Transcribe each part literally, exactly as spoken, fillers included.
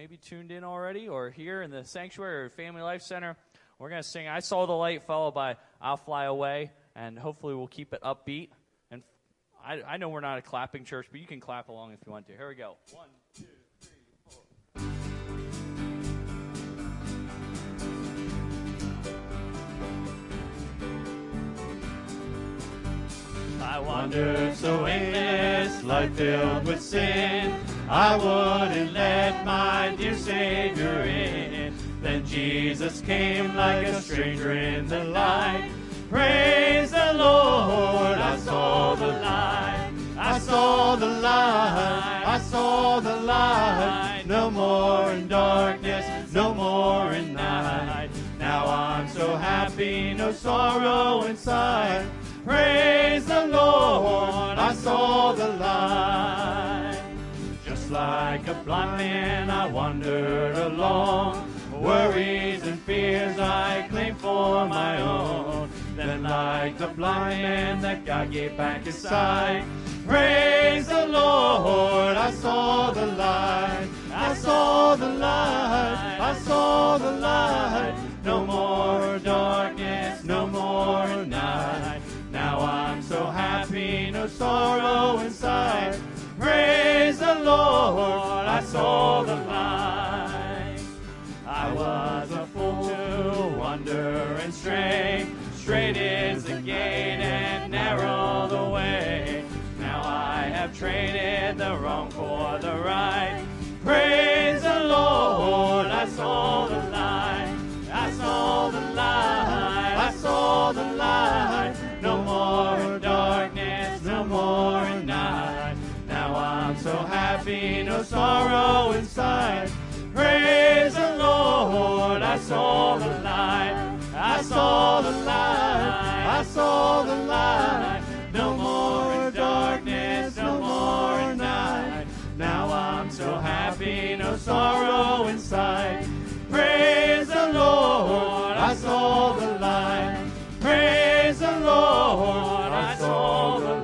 maybe tuned in already or here in the sanctuary or Family Life Center, we're going to sing I Saw the Light, followed by I'll Fly Away, and hopefully we'll keep it upbeat. And I, I know we're not a clapping church, but you can clap along if you want to. Here we go. One, two, three, four. I wandered so aimless, life filled with sin, I wouldn't let my dear Savior in. Then Jesus came like a stranger in the light. Praise the Lord, I saw the light. I saw the light, I saw the light. No more in darkness, no more in night. Now I'm so happy, no sorrow inside. Praise the Lord, I saw the light. Just like a blind man, I wandered along. Worries and fears I claimed for my own. Then like the blind man that God gave back his sight. Praise the Lord, I saw the light. I saw the light, I saw the light. No more darkness, no more night. Now I'm so happy, no sorrow inside. Praise the Lord, I saw the light. I was a fool to wander and stray. Straight is the gate and narrow the way. Now I have traded the wrong for the right. Praise the Lord, I saw the light. I saw the light, I saw the light. No more darkness, no more night. Now I'm so happy, no sorrow inside. Praise the Lord, I saw the light. I saw the light, I saw the light. No more darkness, no more night. Now I'm so happy, no sorrow inside. Praise the Lord, I saw the light. Praise the Lord, I saw the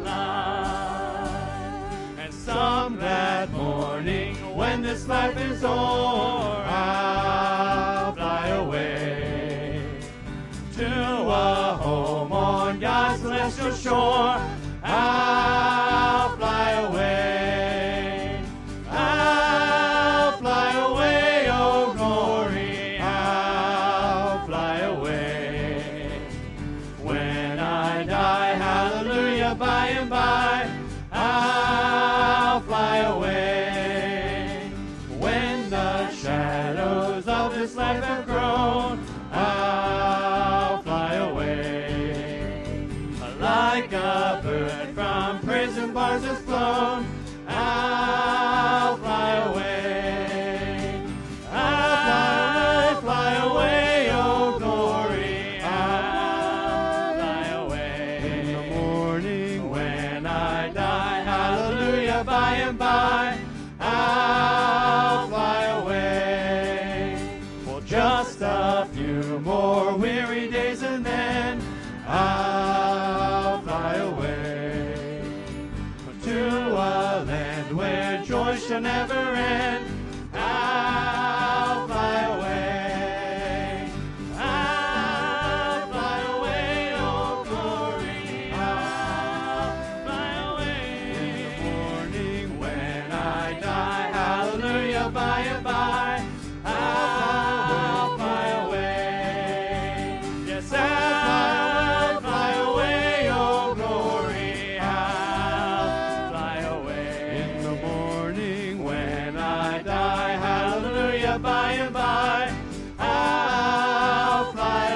light. And some that morning, when this life is o'er, I'll fly away to a home on God's celestial shore. I'll fly away. I'll fly away, oh glory. I'll fly away. When I die, hallelujah, by and by, I'll fly away. When the shadows of this life have grown, I'll fly away. Like a bird from prison bars has flown, I'll fly away. I'll fly away, oh glory. I'll fly away. In the morning when I die, hallelujah, by and by, I'll fly away. For just a few more weary days and then I'll fly away to a land where joy shall never end. I'll fly away. I'll fly away, oh glory. I'll fly away. In the morning when I die, hallelujah, by and by, I'll fly away. Yes, I'll fly away, oh glory. I'll fly away. In the morning when I die, hallelujah, by and by, I'll fly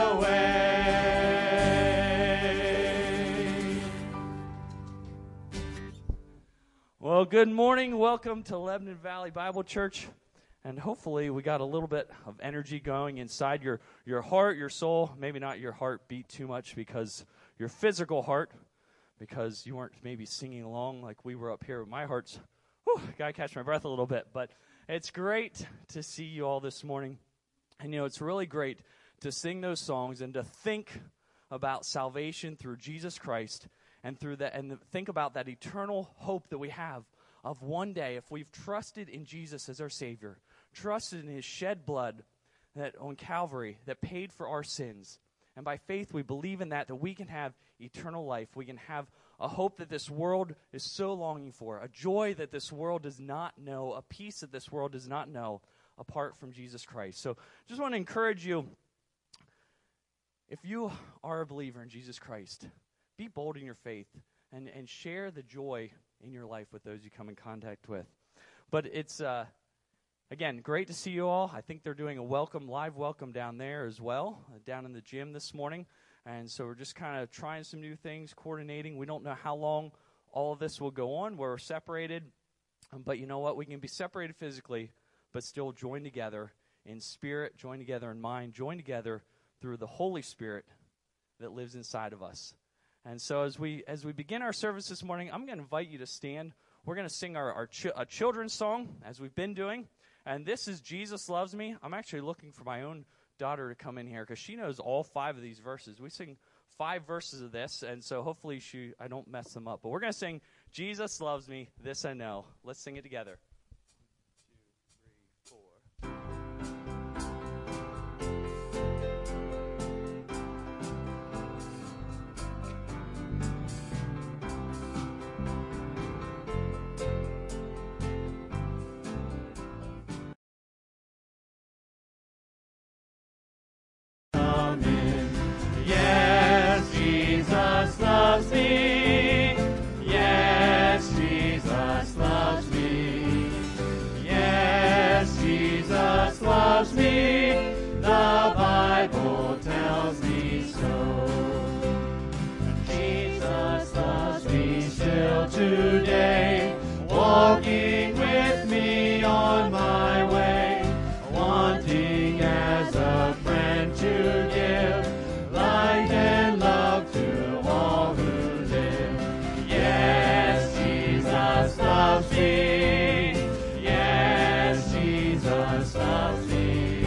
away. Well, good morning. Welcome to Lebanon Valley Bible Church. And hopefully we got a little bit of energy going inside your, your heart, your soul. Maybe not your heart beat too much because your physical heart, because you weren't maybe singing along like we were up here. My heart's, whew, gotta catch my breath a little bit. But it's great to see you all this morning. And, you know, it's really great to sing those songs and to think about salvation through Jesus Christ and through that, and think about that eternal hope that we have of one day, if we've trusted in Jesus as our Savior, trusted in his shed blood that on Calvary that paid for our sins. And by faith, we believe in that, that we can have eternal life. We can have a hope that this world is so longing for, a joy that this world does not know, a peace that this world does not know apart from Jesus Christ. So just want to encourage you, if you are a believer in Jesus Christ, be bold in your faith and, and share the joy in your life with those you come in contact with. But it's, uh, again, great to see you all. I think they're doing a welcome, live welcome down there as well, uh, down in the gym this morning. And so we're just kind of trying some new things, coordinating. We don't know how long all of this will go on. We're separated. Um, but you know what? We can be separated physically, but still join together in spirit, join together in mind, join together through the Holy Spirit that lives inside of us. And so as we as we begin our service this morning, I'm going to invite you to stand. We're going to sing our, our ch- a children's song, as we've been doing. And this is Jesus Loves Me. I'm actually looking for my own daughter to come in here because she knows all five of these verses. We sing five verses of this, and so hopefully she I don't mess them up. But we're going to sing Jesus Loves Me, This I Know. Let's sing it together. Today, walking with me on my way, wanting as a friend to give light and love to all who live. Yes, Jesus loves me. Yes, Jesus loves me.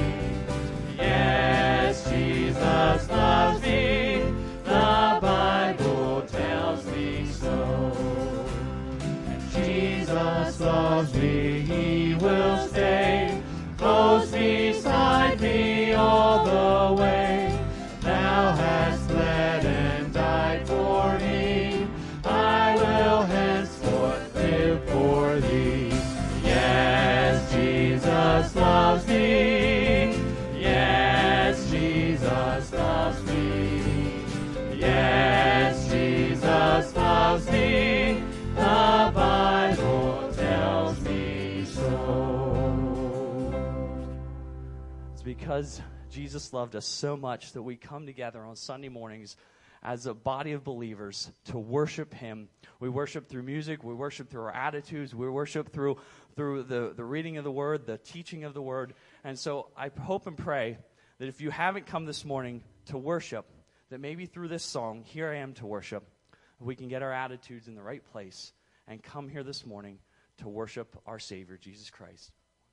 Yes, Jesus loves me. The Bible tells me so. Jesus loves me, he will stay close beside me all the way. Thou hast bled and died for me, I will henceforth live for thee. Yes, Jesus loves me. Yes, Jesus loves me. Yes, Jesus loves me. The Bible tells me so. It's because Jesus loved us so much that we come together on Sunday mornings as a body of believers to worship him. We worship through music, we worship through our attitudes, we worship through through the, the reading of the word, the teaching of the word. And so I hope and pray that if you haven't come this morning to worship, that maybe through this song, Here I Am to Worship, we can get our attitudes in the right place and come here this morning to worship our Savior, Jesus Christ.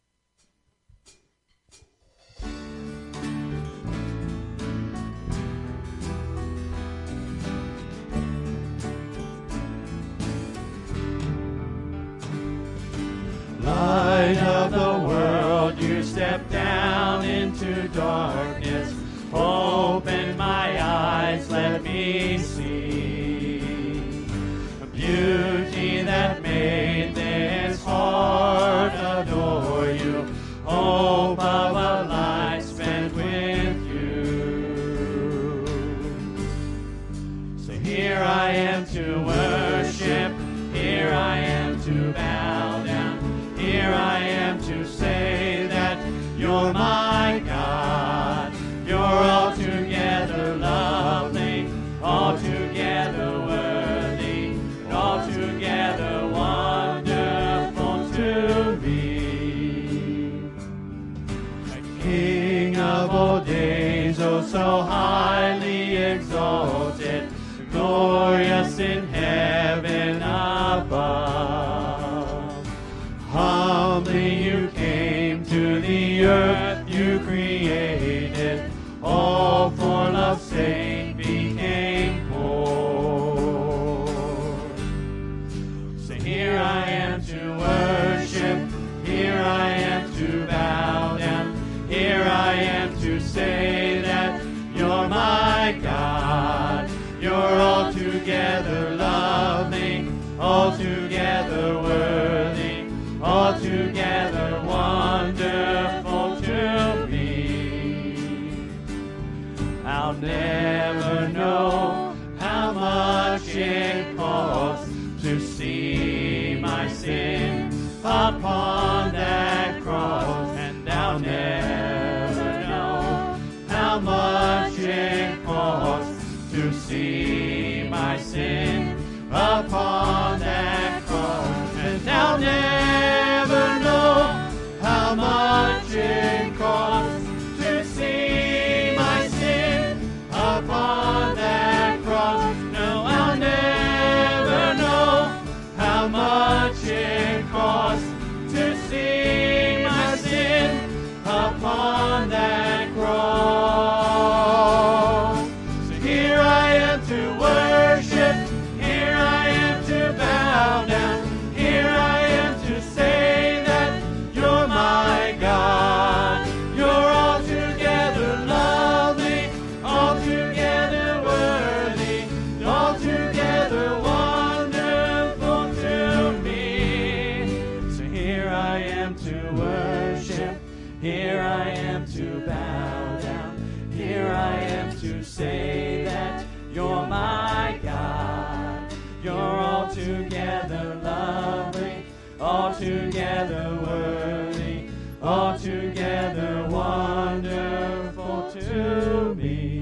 Light of the world, you step down into darkness. Open my eyes, let me see a beauty that made this heart adore you. Hope of a life spent with you. So here I am to worship, here I am to bow down, here I am to say that you're my God. You're altogether lovely, altogether worthy, altogether wonderful to me. King of all days, oh so highly exalted, glorious in heaven above. Humbly you came to the earth you created, all for love's sake became poor. So here I am to worship, here I am to bow my God. You're altogether lovely, altogether worthy, altogether wonderful to me. I'll never know how much it costs to see my sin upon that cross, and I'll never know how much it costs to see my sin upon that cross, and I'll never know how much it costs to see my sin upon that cross. No, I'll never know how much it costs to see my sin upon that cross. So here I am to worship, here I am to bow down, here I am to say that you're my God. You're altogether lovely, altogether worthy, altogether wonderful to me. So here I am to worship, here I am to bow down, here I am to say that you're my God. You're altogether lovely, altogether worthy, altogether wonderful to me.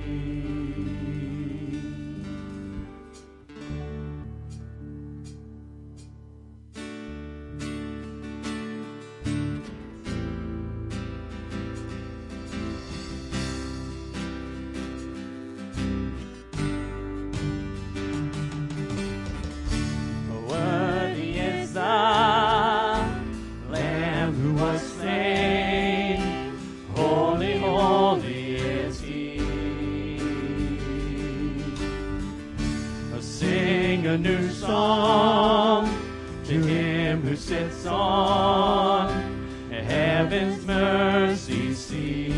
Worthy is the Lamb who was slain. Holy, holy is He. Sing a new song to Him who sits on heaven's mercy seat.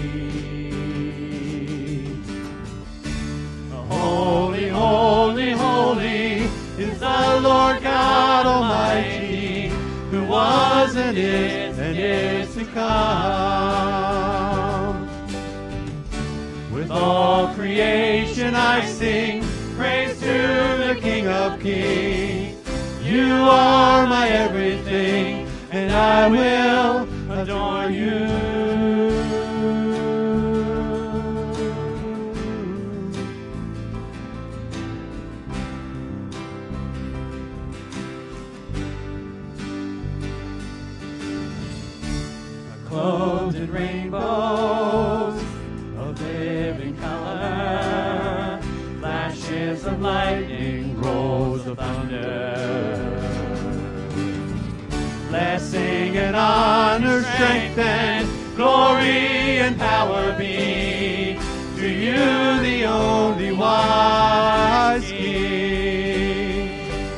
Holy, holy, holy is the Lord God Almighty, who was and is and is to come. With all creation I sing praise to the King of Kings. You are my everything, and I will adore you. Clothed in rainbows of living color, flashes of lightning, rolls of thunder. Blessing and honor, strength and glory and power be to you, the only wise King.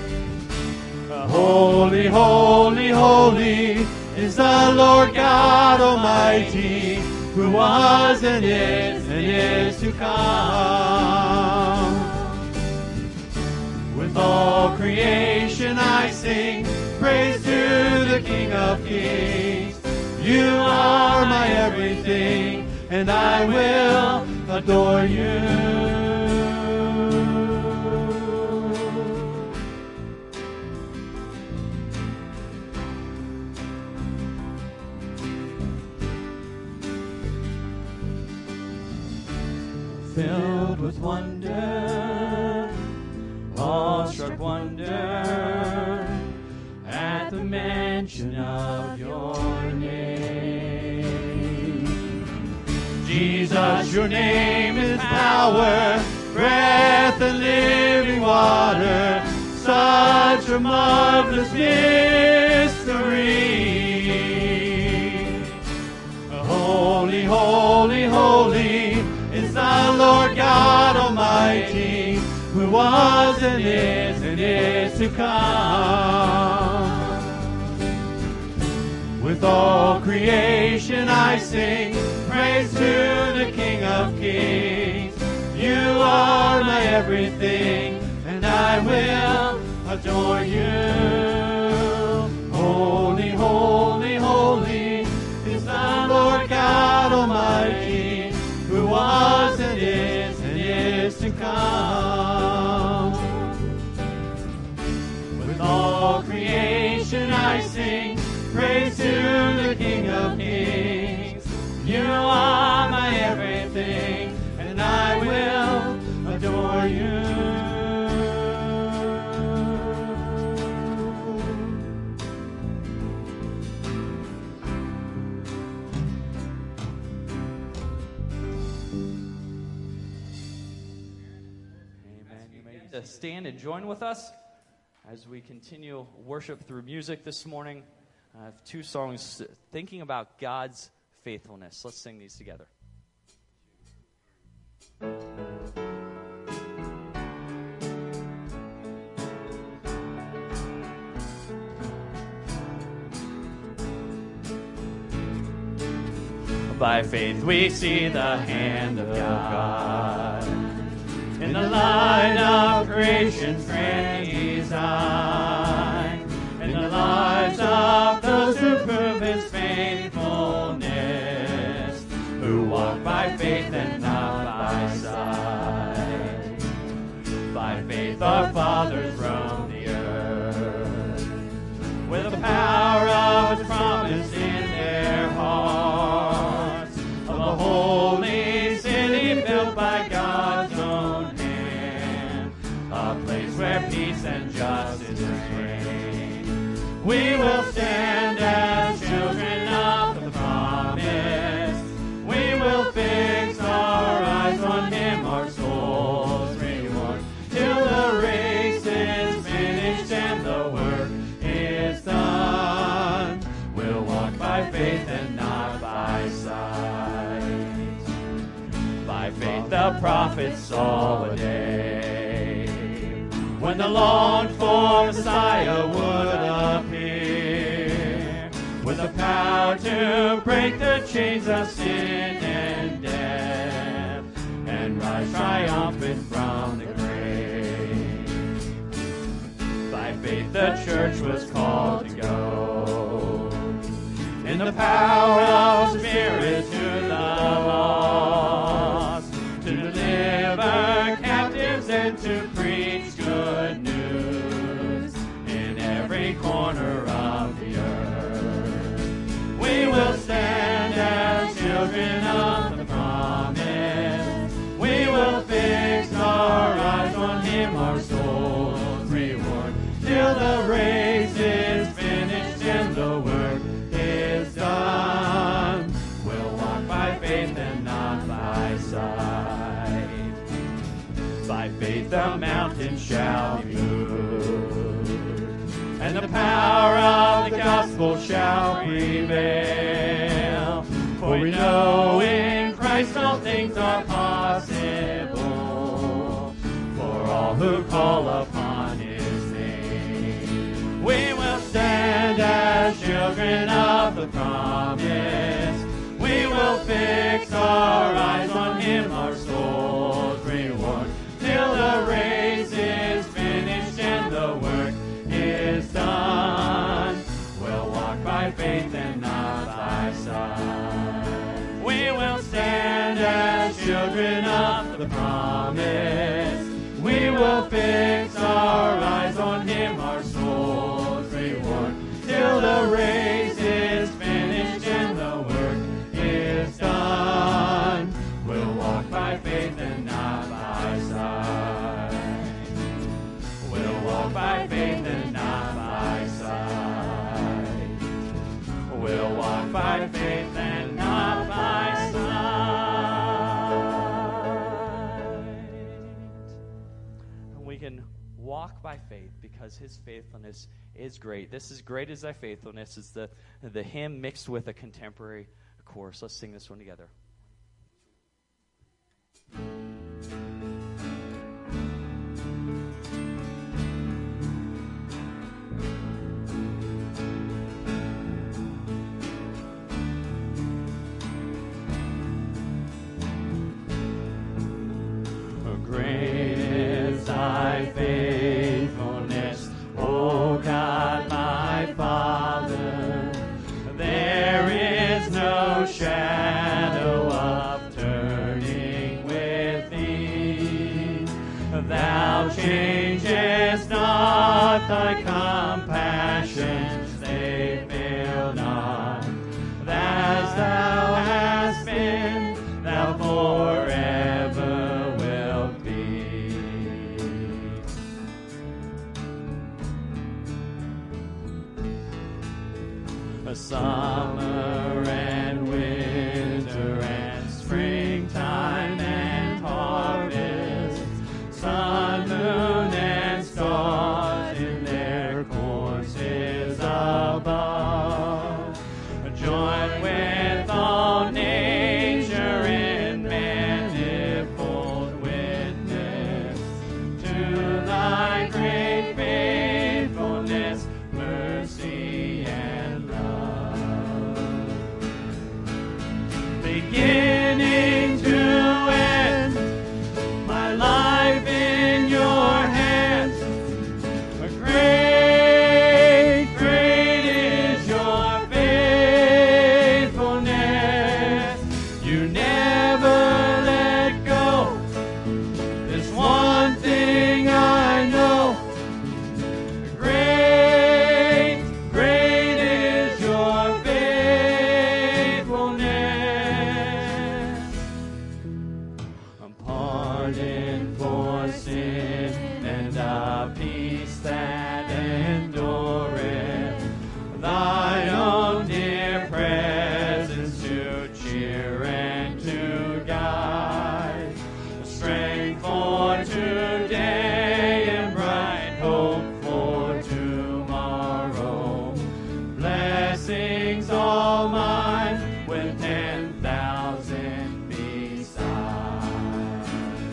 Holy, holy, holy is the Lord God Almighty, who was and is and is to come. With all creation I sing praise to the King of Kings. You are my everything, and I will adore you. Filled with wonder, awestruck wonder, at the mention of your name. Jesus, your name is power, breath and living water, such a marvelous mystery. Holy, holy, holy is the Lord God Almighty, who was and is and is to come. With all creation I sing praise to the King of Kings. You everything, and I will adore you. Holy, holy, holy is the Lord God Almighty, who was and is and is to come. With all creation I sing praise to the King of Kings. You are my everything, and I will adore you. To stand and join with us as we continue worship through music this morning. I have two songs thinking about God's faithfulness. Let's sing these together. By faith we see the hand of God in the light of creation's grand design, in the lives of those who prove His faithfulness, who walk by faith and not by sight. By faith our fathers roamed the earth, with the power of His promise in their hearts, of a holy city built by God's own hand, a place where peace and justice reign. We will stand as children of the promise. We will fix our eyes on Him, our soul's reward, till the race is finished and the work is done. We'll walk by faith and not by sight. By faith the prophets saw a day when the longed-for Messiah would appear, with the power to break the chains of sin and death, and rise triumphant from the grave. By faith the church was called to go in the power of Spirit to the lost, to deliver captives and to preach good news in every corner of the earth. We will stand as children of the promise. We will fix our eyes on Him, our soul's reward, till the race is finished and the work is done. We'll walk by faith and not by sight. By faith the mountains shall be moved, and the power of the gospel shall prevail. For we know in Christ all things are possible, for all who call upon His name. We will stand as children of the promise. We will fix our eyes on Him, our soul's reward, till the race is finished and the work is done. We'll walk by faith and not by sight. We will stand as children of the promise. We will fix our eyes on Him, our soul's reward, till the race is finished and the work is done. We'll walk by faith and not by sight. We'll walk by faith and not by sight. We'll walk by faith and not by sight. And we can walk by faith because His faithfulness is great. This is Great Is Thy Faithfulness. It's the, the hymn mixed with a contemporary chorus. Let's sing this one together. Great is Thou changest not, thy compassions, they fail not. As thou hast been, thou forever wilt be. A summer and winter and springtime and harvest, sun, moon, and stars in their courses above, join with all nature in manifold witness to thy great faithfulness, mercy, and love. Beginning to end, my life in your hands. A great, great is your faithfulness. You never let go. There's one thing I know. Great, great is your faithfulness. A pardon for sin and a peace that endureth. Thy own dear presence to cheer and to guide. Strength for today and bright hope for tomorrow. Blessings all mine with ten thousand beside.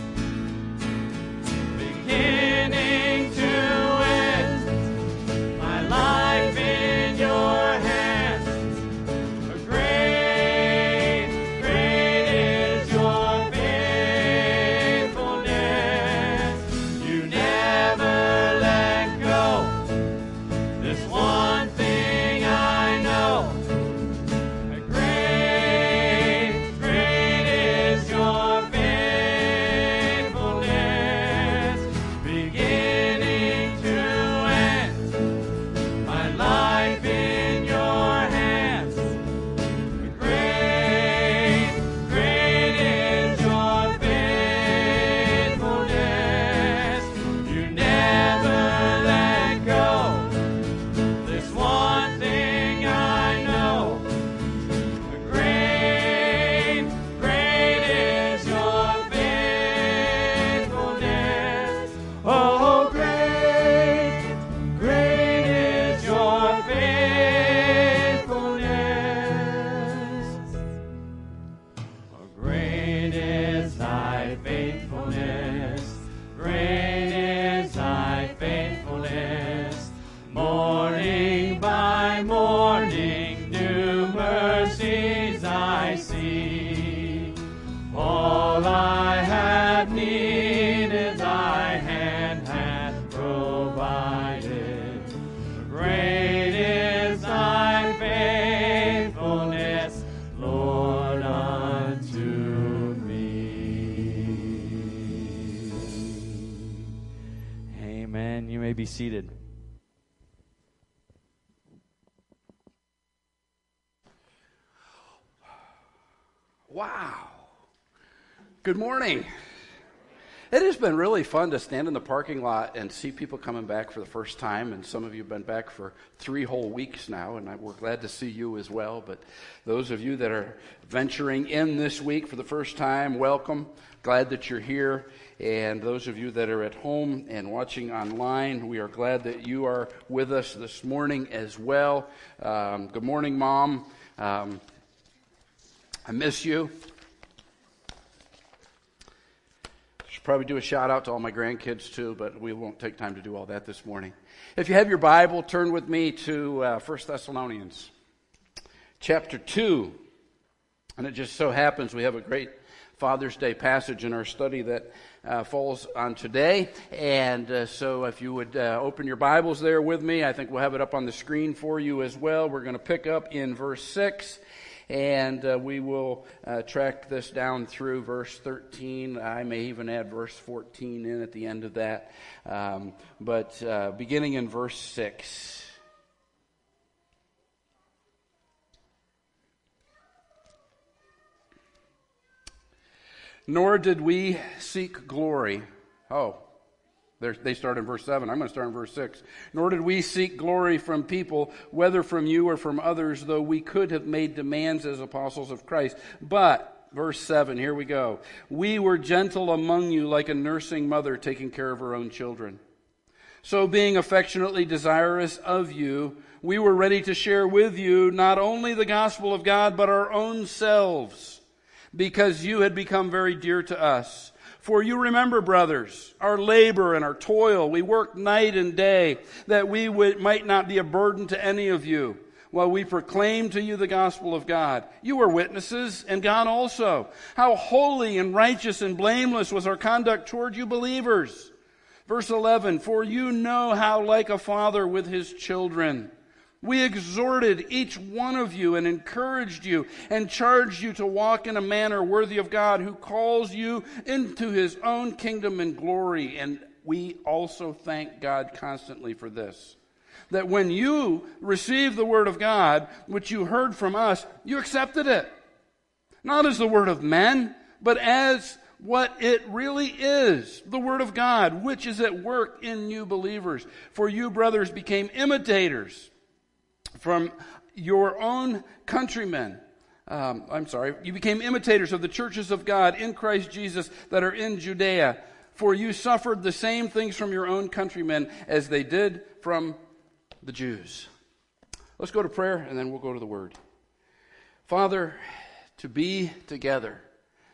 Beginning to end, my life in your hands. A great, great is your faithfulness. You never let go. There's one thing I know. A great, great is your faithfulness. Beginning to end, my life in your hands. Great, great is your faithfulness. You never let go. There's one thing I know. Great, great is your faithfulness. Oh, great, great is your faithfulness. Oh, great is thy faithfulness. Great is thy faithfulness. Morning by morning, new mercies I see. All I have needed, thy hand hath provided. Great is thy faithfulness, Lord, unto me. Amen. You may be seated. Wow. Good morning. It has been really fun to stand in the parking lot and see people coming back for the first time, and some of you have been back for three whole weeks now, and I, we're glad to see you as well. But those of you that are venturing in this week for the first time, welcome. Glad that you're here. And those of you that are at home and watching online, we are glad that you are with us this morning as well. Um, good morning, Mom. Um, I miss you. Should probably do a shout out to all my grandkids too, but we won't take time to do all that this morning. If you have your Bible, turn with me to uh, First Thessalonians chapter two. And it just so happens we have a great Father's Day passage in our study that uh, falls on today. And uh, so if you would uh, open your Bibles there with me, I think we'll have it up on the screen for you as well. We're going to pick up in verse six. And uh, we will uh, track this down through verse thirteen. I may even add verse fourteen in at the end of that. Um, but uh, beginning in verse six. Nor did we seek glory. Oh, they start in verse seven. I'm going to start in verse six. Nor did we seek glory from people, whether from you or from others, though we could have made demands as apostles of Christ. But, verse seven, here we go. We were gentle among you like a nursing mother taking care of her own children. So being affectionately desirous of you, we were ready to share with you not only the gospel of God, but our own selves, because you had become very dear to us. For you remember, brothers, our labor and our toil. We worked night and day, that we would, might not be a burden to any of you, while we proclaimed to you the gospel of God. You were witnesses, and God also, how holy and righteous and blameless was our conduct toward you believers. Verse eleven, for you know how like a father with his children, we exhorted each one of you and encouraged you and charged you to walk in a manner worthy of God, who calls you into his own kingdom and glory. And we also thank God constantly for this, that when you received the word of God, which you heard from us, you accepted it, not as the word of men, but as what it really is, the word of God, which is at work in you believers. For you, brothers, became imitators from your own countrymen. Um, I'm sorry, you became imitators of the churches of God in Christ Jesus that are in Judea. For you suffered the same things from your own countrymen as they did from the Jews. Let's go to prayer and then we'll go to the word. Father, to be together,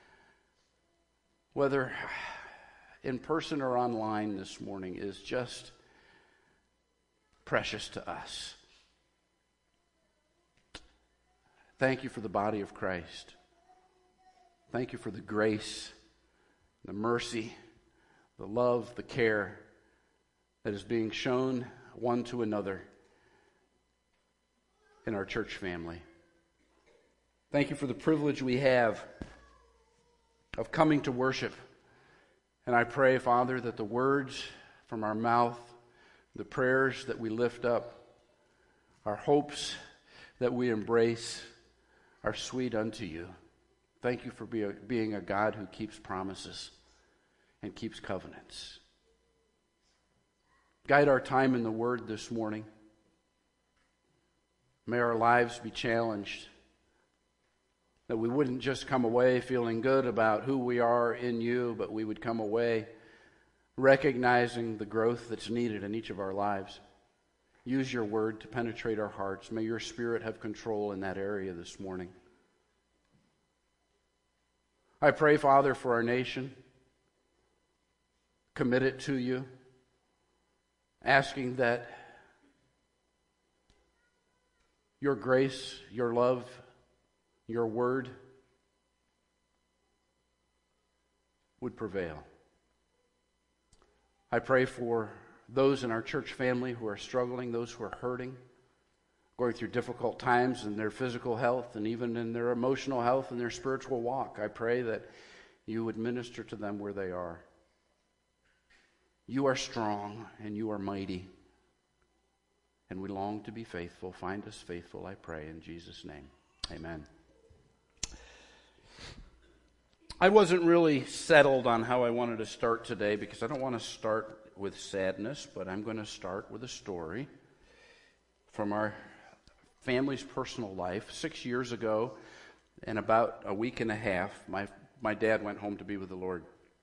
whether in person or online this morning, is just precious to us. Thank you for the body of Christ. Thank you for the grace, the mercy, the love, the care that is being shown one to another in our church family. Thank you for the privilege we have of coming to worship. And I pray, Father, that the words from our mouth, the prayers that we lift up, our hopes that we embrace, are sweet unto you. Thank you for be a, being a God who keeps promises and keeps covenants. Guide our time in the Word this morning. May our lives be challenged, that we wouldn't just come away feeling good about who we are in you, but we would come away recognizing the growth that's needed in each of our lives. Use your word to penetrate our hearts. May your Spirit have control in that area this morning. I pray, Father, for our nation. Commit it to you, asking that your grace, your love, your word would prevail. I pray for those in our church family who are struggling, those who are hurting, going through difficult times in their physical health and even in their emotional health and their spiritual walk. I pray that you would minister to them where they are. You are strong and you are mighty, and we long to be faithful. Find us faithful, I pray, in Jesus' name. Amen. I wasn't really settled on how I wanted to start today because I don't want to start with sadness, but I'm going to start with a story from our family's personal life. Six years ago, in about a week and a half, my my dad went home to be with the Lord.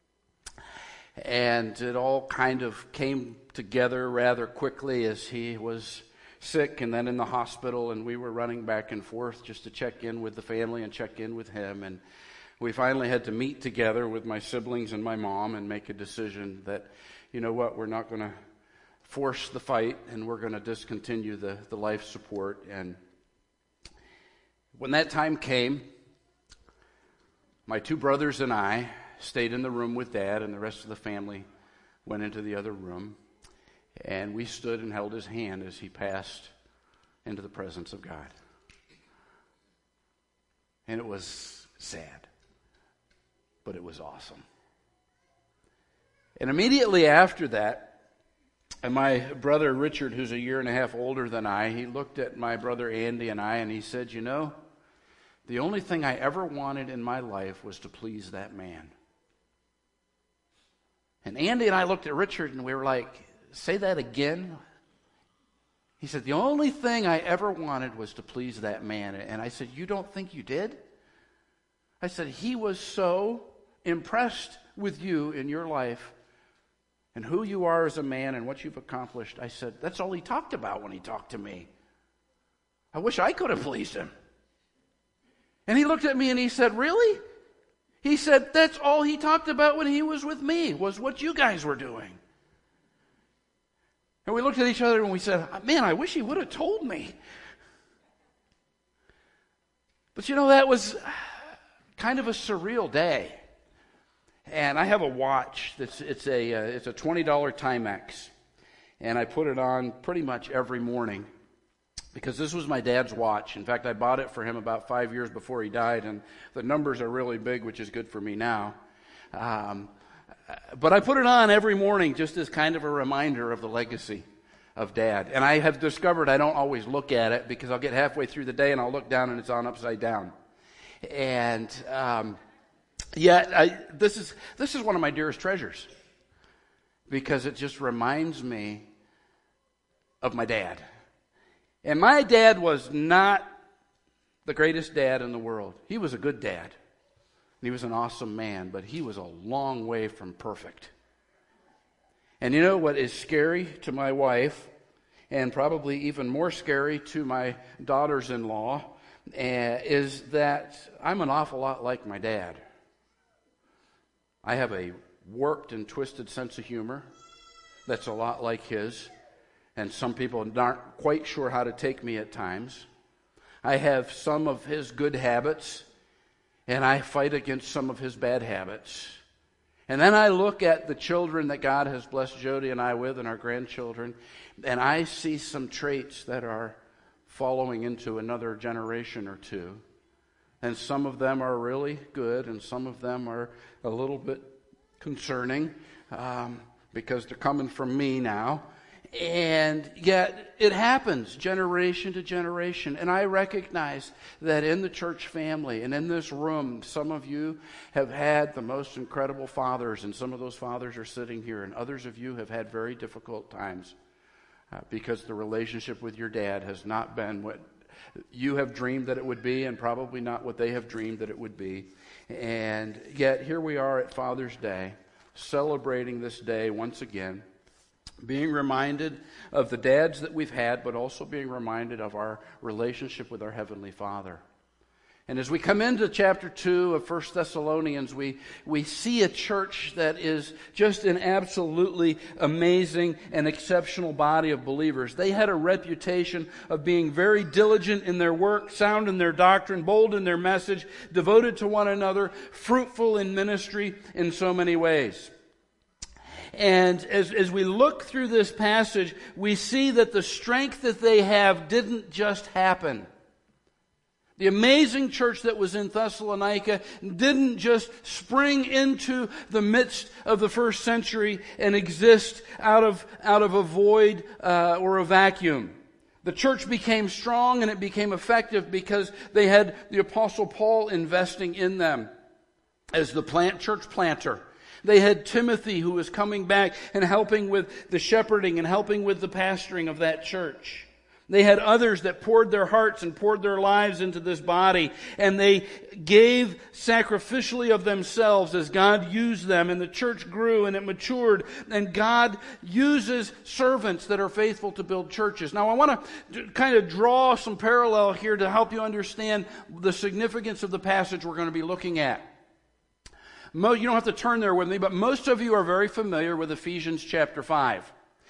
And it all kind of came together rather quickly as he was sick and then in the hospital, and we were running back and forth just to check in with the family and check in with him. And we finally had to meet together with my siblings and my mom and make a decision that, you know what, we're not going to force the fight and we're going to discontinue the, the life support. And when that time came, my two brothers and I stayed in the room with Dad, and the rest of the family went into the other room. And we stood and held his hand as he passed into the presence of God. And it was sad, but it was awesome. And immediately after that, and my brother Richard, who's a year and a half older than I, he looked at my brother Andy and I, and he said, you know, the only thing I ever wanted in my life was to please that man. And Andy and I looked at Richard, and we were like, say that again? He said, the only thing I ever wanted was to please that man. And I said, you don't think you did? I said, he was so impressed with you in your life and who you are as a man and what you've accomplished. I said, that's all he talked about when he talked to me. I wish I could have pleased him. And he looked at me and he said, really? He said, that's all he talked about when he was with me, was what you guys were doing. And we looked at each other and we said, man, I wish he would have told me. But you know, that was kind of a surreal day. And I have a watch that's it's a uh, it's a twenty dollars Timex. And I put it on pretty much every morning because this was my dad's watch. In fact, I bought it for him about five years before he died, and the numbers are really big, which is good for me now. Um, But I put it on every morning just as kind of a reminder of the legacy of Dad. And I have discovered I don't always look at it because I'll get halfway through the day and I'll look down and it's on upside down. And um, yet, I, this is this is one of my dearest treasures because it just reminds me of my dad. And my dad was not the greatest dad in the world. He was a good dad. He was an awesome man, but he was a long way from perfect. And you know what is scary to my wife, and probably even more scary to my daughters-in-law, uh, is that I'm an awful lot like my dad. I have a warped and twisted sense of humor that's a lot like his, and some people aren't quite sure how to take me at times. I have some of his good habits, and I fight against some of his bad habits. And then I look at the children that God has blessed Jody and I with and our grandchildren, and I see some traits that are following into another generation or two. And some of them are really good, and some of them are a little bit concerning um, because they're coming from me now. And yet it happens generation to generation. And I recognize that in the church family and in this room, some of you have had the most incredible fathers, and some of those fathers are sitting here, and others of you have had very difficult times uh, because the relationship with your dad has not been what you have dreamed that it would be, and probably not what they have dreamed that it would be. And yet here we are at Father's Day, celebrating this day once again, being reminded of the dads that we've had, but also being reminded of our relationship with our Heavenly Father. And as we come into chapter two of First Thessalonians, we, we see a church that is just an absolutely amazing and exceptional body of believers. They had a reputation of being very diligent in their work, sound in their doctrine, bold in their message, devoted to one another, fruitful in ministry in so many ways. And as, as we look through this passage, we see that the strength that they have didn't just happen. The amazing church that was in Thessalonica didn't just spring into the midst of the first century and exist out of, out of a void uh, or a vacuum. The church became strong and it became effective because they had the Apostle Paul investing in them as the plant church planter. They had Timothy, who was coming back and helping with the shepherding and helping with the pastoring of that church. They had others that poured their hearts and poured their lives into this body, and they gave sacrificially of themselves as God used them, and the church grew and it matured, and God uses servants that are faithful to build churches. Now I want to kind of draw some parallel here to help you understand the significance of the passage we're going to be looking at. You don't have to turn there with me, but most of you are very familiar with Ephesians chapter five.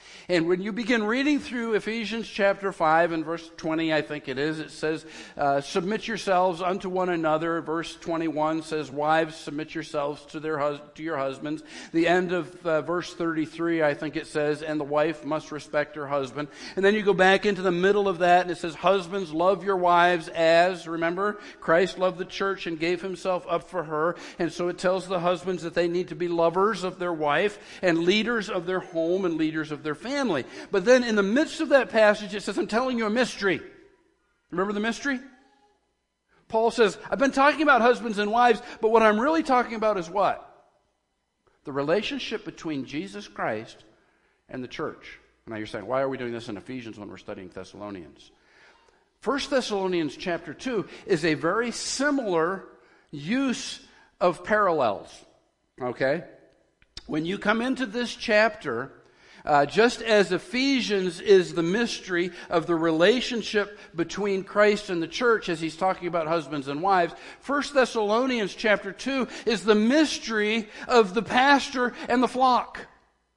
And when you begin reading through Ephesians chapter five and verse twenty, I think it is, it says, uh, submit yourselves unto one another. Verse twenty-one says, wives, submit yourselves to their hus- to your husbands. The end of uh, verse thirty-three, I think it says, and the wife must respect her husband. And then you go back into the middle of that, and it says, husbands, love your wives as, remember, Christ loved the church and gave himself up for her. And so it tells the husbands that they need to be lovers of their wife and leaders of their home and leaders of their family. Family. But then in the midst of that passage, it says, I'm telling you a mystery. Remember the mystery? Paul says, I've been talking about husbands and wives, but what I'm really talking about is what? The relationship between Jesus Christ and the church. Now you're saying, why are we doing this in Ephesians when we're studying Thessalonians? First Thessalonians chapter two is a very similar use of parallels. Okay? When you come into this chapter, Uh, just as Ephesians is the mystery of the relationship between Christ and the church, as he's talking about husbands and wives, First Thessalonians chapter two is the mystery of the pastor and the flock.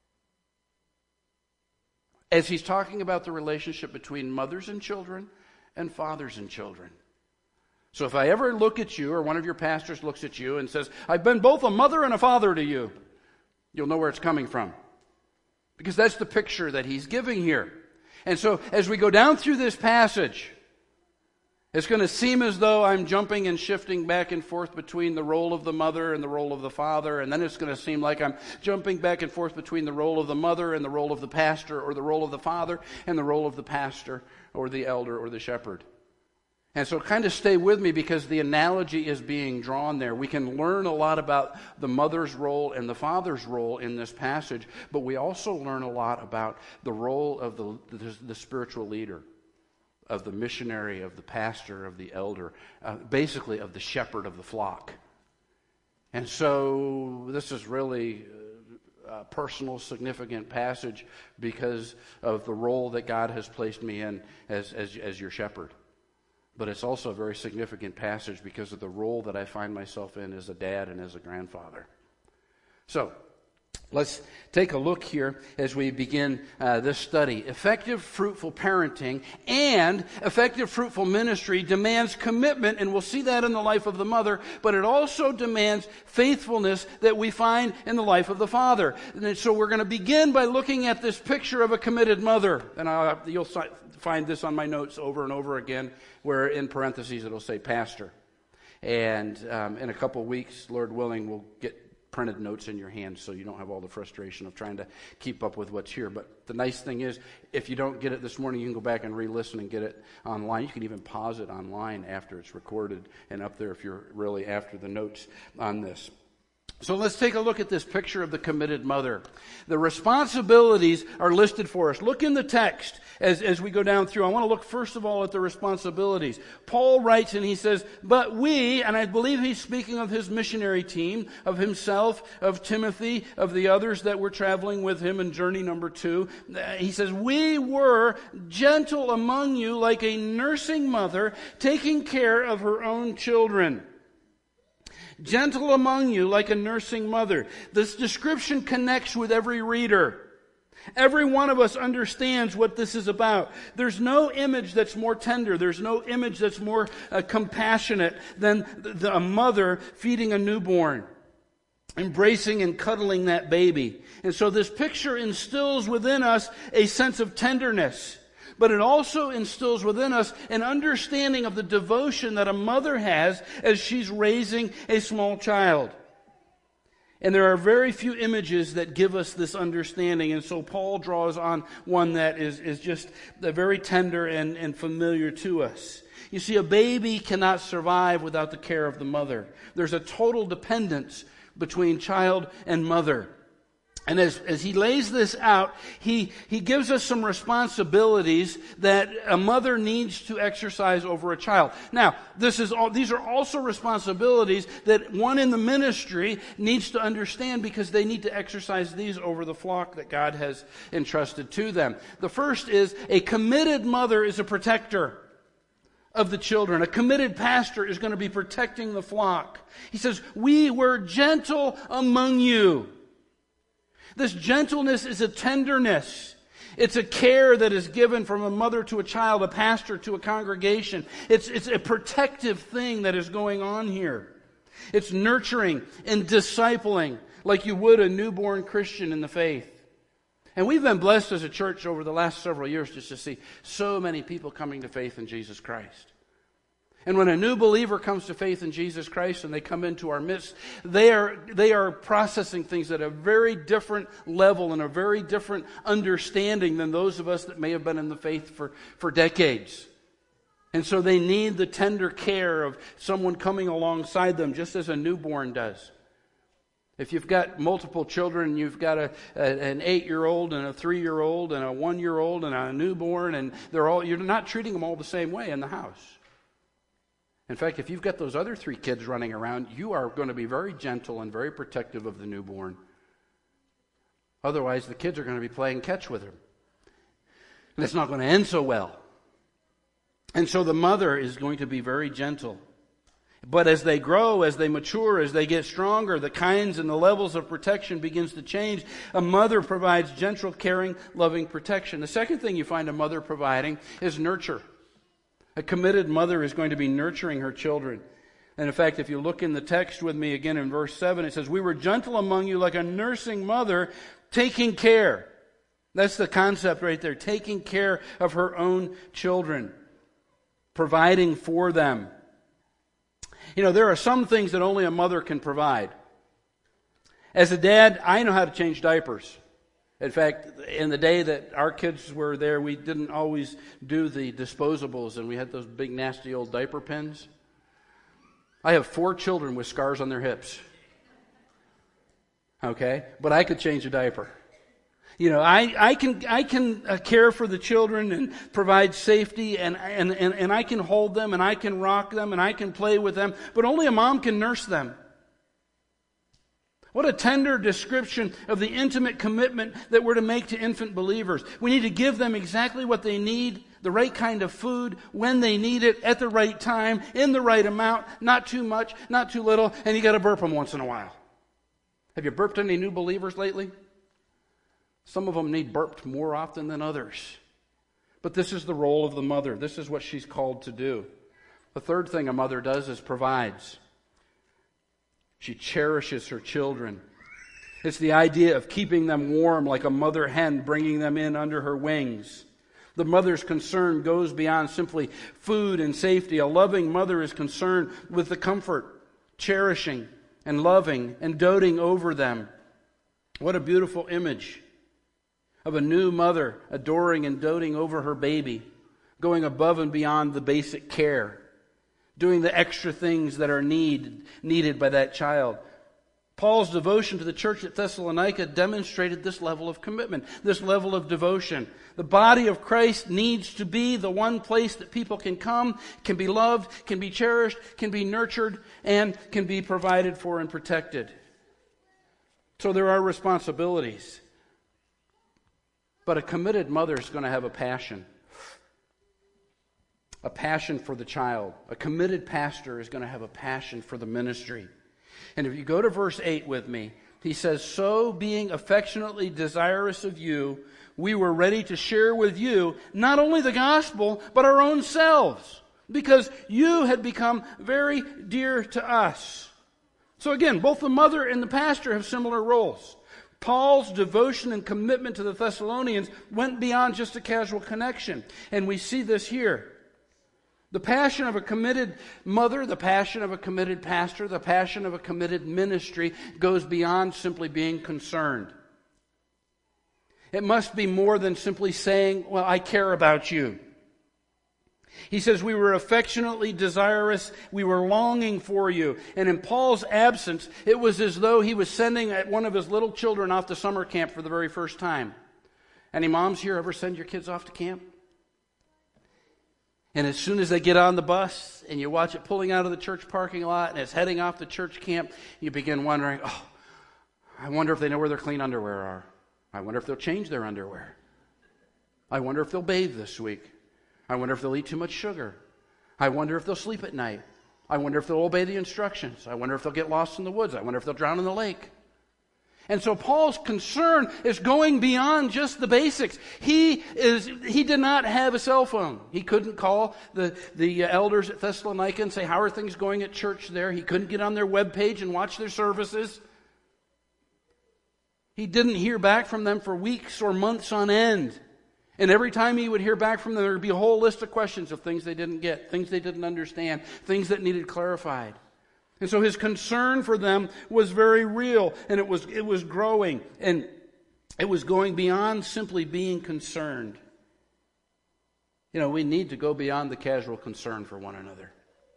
As he's talking about the relationship between mothers and children and fathers and children. So if I ever look at you, or one of your pastors looks at you and says, I've been both a mother and a father to you, you'll know where it's coming from. Because that's the picture that he's giving here. And so as we go down through this passage, it's going to seem as though I'm jumping and shifting back and forth between the role of the mother and the role of the father. And then it's going to seem like I'm jumping back and forth between the role of the mother and the role of the pastor, or the role of the father and the role of the pastor or the elder or the shepherd. And so kind of stay with me, because the analogy is being drawn there. We can learn a lot about the mother's role and the father's role in this passage, but we also learn a lot about the role of the, the, the spiritual leader, of the missionary, of the pastor, of the elder, uh, basically of the shepherd of the flock. And so this is really a personal, significant passage because of the role that God has placed me in as, as, as your shepherd. But it's also a very significant passage because of the role that I find myself in as a dad and as a grandfather. So, let's take a look here as we begin uh, this study. Effective, fruitful parenting and effective, fruitful ministry demands commitment, and we'll see that in the life of the mother, but it also demands faithfulness that we find in the life of the father. And so we're going to begin by looking at this picture of a committed mother. And I'll, you'll find this on my notes over and over again, where in parentheses it'll say pastor. And um, in a couple of weeks, Lord willing, we'll get printed notes in your hands so you don't have all the frustration of trying to keep up with what's here. But the nice thing is, if you don't get it this morning, you can go back and re-listen and get it online. You can even pause it online after it's recorded and up there if you're really after the notes on this. So let's take a look at this picture of the committed mother. The responsibilities are listed for us. Look in the text as, as we go down through. I want to look first of all at the responsibilities. Paul writes and he says, but we, and I believe he's speaking of his missionary team, of himself, of Timothy, of the others that were traveling with him in journey number two. He says, we were gentle among you like a nursing mother taking care of her own children. Gentle among you like a nursing mother. This description connects with every reader. Every one of us understands what this is about. There's no image that's more tender. There's no image that's more uh, compassionate than the, the, a mother feeding a newborn, embracing and cuddling that baby. And so this picture instills within us a sense of tenderness. But it also instills within us an understanding of the devotion that a mother has as she's raising a small child. And there are very few images that give us this understanding. And so Paul draws on one that is, is just very tender and, and familiar to us. You see, a baby cannot survive without the care of the mother. There's a total dependence between child and mother. And as, as he lays this out, he, he gives us some responsibilities that a mother needs to exercise over a child. Now, this is all, these are also responsibilities that one in the ministry needs to understand, because they need to exercise these over the flock that God has entrusted to them. The first is a committed mother is a protector of the children. A committed pastor is going to be protecting the flock. He says, we were gentle among you. This gentleness is a tenderness. It's a care that is given from a mother to a child, a pastor to a congregation. It's, it's a protective thing that is going on here. It's nurturing and discipling like you would a newborn Christian in the faith. And we've been blessed as a church over the last several years just to see so many people coming to faith in Jesus Christ. And when a new believer comes to faith in Jesus Christ and they come into our midst, they are, they are processing things at a very different level and a very different understanding than those of us that may have been in the faith for, for decades. And so they need the tender care of someone coming alongside them, just as a newborn does. If you've got multiple children, you've got a, a, an eight-year-old and a three-year-old and a one-year-old and a newborn, and they're all you're not treating them all the same way in the house. In fact, if you've got those other three kids running around, you are going to be very gentle and very protective of the newborn. Otherwise, the kids are going to be playing catch with them. And it's not going to end so well. And so the mother is going to be very gentle. But as they grow, as they mature, as they get stronger, the kinds and the levels of protection begins to change. A mother provides gentle, caring, loving protection. The second thing you find a mother providing is nurture. A committed mother is going to be nurturing her children. And in fact, if you look in the text with me again in verse seven, it says, "We were gentle among you like a nursing mother, taking care." That's the concept right there, taking care of her own children, providing for them. You know, there are some things that only a mother can provide. As a dad, I know how to change diapers. In fact, in the day that our kids were there, we didn't always do the disposables, and we had those big, nasty old diaper pins. I have four children with scars on their hips. Okay? But I could change a diaper. You know, I, I can I can uh, care for the children and provide safety, and, and, and, and I can hold them, and I can rock them, and I can play with them, but only a mom can nurse them. What a tender description of the intimate commitment that we're to make to infant believers. We need to give them exactly what they need, the right kind of food, when they need it, at the right time, in the right amount, not too much, not too little, and you got to burp them once in a while. Have you burped any new believers lately? Some of them need burped more often than others. But this is the role of the mother. This is what she's called to do. The third thing a mother does is provides. She cherishes her children. It's the idea of keeping them warm like a mother hen, bringing them in under her wings. The mother's concern goes beyond simply food and safety. A loving mother is concerned with the comfort, cherishing, and loving, and doting over them. What a beautiful image of a new mother adoring and doting over her baby, going above and beyond the basic care, doing the extra things that are need, needed by that child. Paul's devotion to the church at Thessalonica demonstrated this level of commitment, this level of devotion. The body of Christ needs to be the one place that people can come, can be loved, can be cherished, can be nurtured, and can be provided for and protected. So there are responsibilities. But a committed mother is going to have a passion. A passion for the child. A committed pastor is going to have a passion for the ministry. And if you go to verse eight with me, he says, "So being affectionately desirous of you, we were ready to share with you not only the gospel, but our own selves, because you had become very dear to us." So again, both the mother and the pastor have similar roles. Paul's devotion and commitment to the Thessalonians went beyond just a casual connection. And we see this here. The passion of a committed mother, the passion of a committed pastor, the passion of a committed ministry goes beyond simply being concerned. It must be more than simply saying, "Well, I care about you." He says, "We were affectionately desirous, we were longing for you." And in Paul's absence, it was as though he was sending one of his little children off to summer camp for the very first time. Any moms here ever send your kids off to camp? And as soon as they get on the bus and you watch it pulling out of the church parking lot and it's heading off to church camp, you begin wondering, oh, I wonder if they know where their clean underwear are. I wonder if they'll change their underwear. I wonder if they'll bathe this week. I wonder if they'll eat too much sugar. I wonder if they'll sleep at night. I wonder if they'll obey the instructions. I wonder if they'll get lost in the woods. I wonder if they'll drown in the lake. And so Paul's concern is going beyond just the basics. He is he did not have a cell phone. He couldn't call the, the elders at Thessalonica and say, how are things going at church there? He couldn't get on their webpage and watch their services. He didn't hear back from them for weeks or months on end. And every time he would hear back from them, there would be a whole list of questions of things they didn't get, things they didn't understand, things that needed clarified. And so his concern for them was very real, and it was it was growing, and it was going beyond simply being concerned. You know, we need to go beyond the casual concern for one another.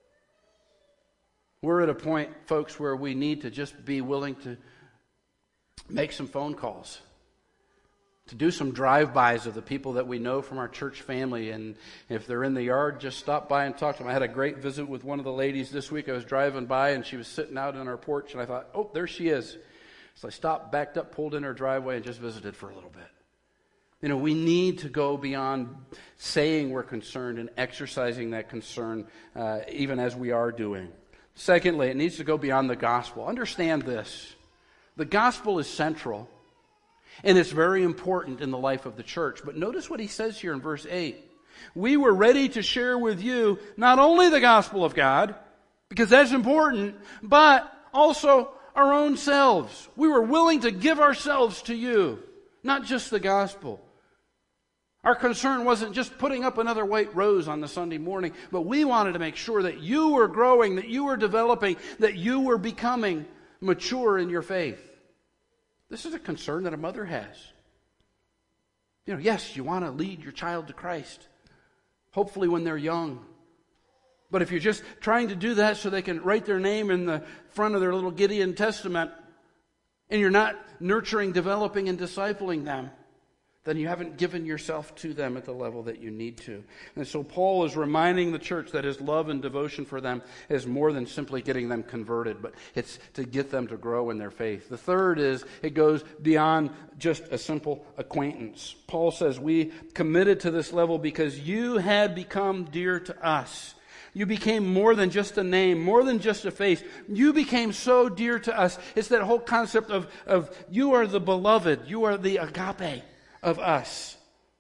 We're at a point, folks, where we need to just be willing to make some phone calls, to do some drive-bys of the people that we know from our church family. And if they're in the yard, just stop by and talk to them. I had a great visit with one of the ladies this week. I was driving by, and she was sitting out on our porch, and I thought, oh, there she is. So I stopped, backed up, pulled in her driveway, and just visited for a little bit. You know, we need to go beyond saying we're concerned and exercising that concern, uh, even as we are doing. Secondly, it needs to go beyond the gospel. Understand this. The gospel is central, and it's very important in the life of the church. But notice what he says here in verse eight. We were ready to share with you not only the gospel of God, because that's important, but also our own selves. We were willing to give ourselves to you, not just the gospel. Our concern wasn't just putting up another white rose on the Sunday morning, but we wanted to make sure that you were growing, that you were developing, that you were becoming mature in your faith. This is a concern that a mother has. You know, yes, you want to lead your child to Christ, hopefully when they're young. But if you're just trying to do that so they can write their name in the front of their little Gideon Testament, and you're not nurturing, developing, and discipling them, then you haven't given yourself to them at the level that you need to. And so Paul is reminding the church that his love and devotion for them is more than simply getting them converted, but it's to get them to grow in their faith. The third is it goes beyond just a simple acquaintance. Paul says, we committed to this level because you had become dear to us. You became more than just a name, more than just a face. You became so dear to us. It's that whole concept of, of you are the beloved, you are the agape of us.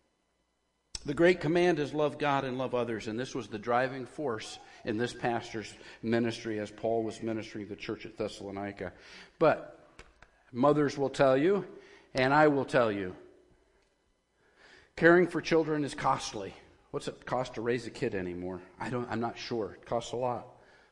The great command is love God and love others, and this was the driving force in this pastor's ministry as Paul was ministering to the church at Thessalonica. But mothers will tell you, and I will tell you, caring for children is costly. What's it cost to raise a kid anymore? I don't, I'm not sure. It costs a lot.